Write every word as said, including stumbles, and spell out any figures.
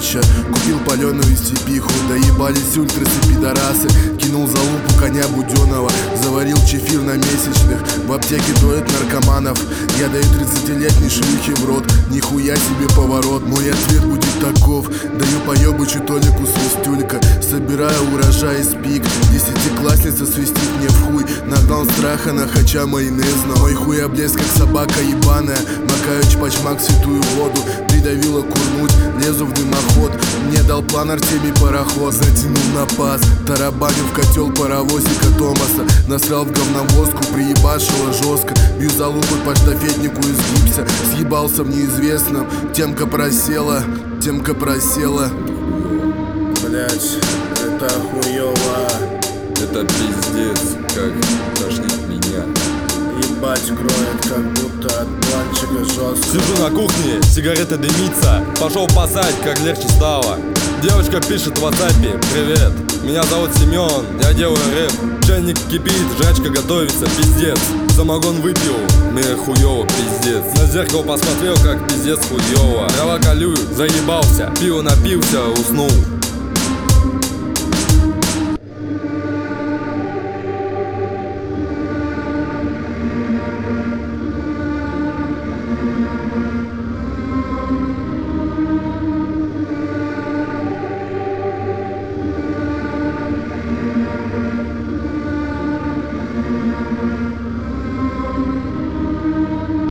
пастбища. Купил паленую степиху, доебались ультрасы пидорасы. Кинул за лупу коня Буденова, заварил чефир на месячных. В аптеке доят наркоманов, я даю тридцатилетней шлюхе в рот. Нихуя себе поворот, мой ответ будет таков: даю поебучу Толику свистюлька. Собираю урожай из пик, десятиклассница свистит мне в хуй. Нагнал страха на хача майонезно. Мой хуй облез как собака ебаная. Макаю чпачмак в святую воду, придавила курнуть, лезу в дымоход. Мне дал план Артемий пароход, затянул на паз, тарабанил в котел паровозика Томаса. Насрал в говновозку, приебашила жестко. Бью за лупой по штафетнику из гипса. Съебался в неизвестном, темка просела, темка просела. Блять, это хуёво. Это пиздец, как тошнит меня. Ебать кроет, как будто от планчика жестко. Сижу на кухне, сигарета дымится. Пошел посать, как легче стало. Девочка пишет в ватсапе: привет, меня зовут Семен, я делаю рэп. Чайник кипит, жрачка готовится, пиздец. Самогон выпил, мне хуёво, пиздец. На зеркало посмотрел, как пиздец хуёво. Трава колю, заебался, пиво напился, уснул.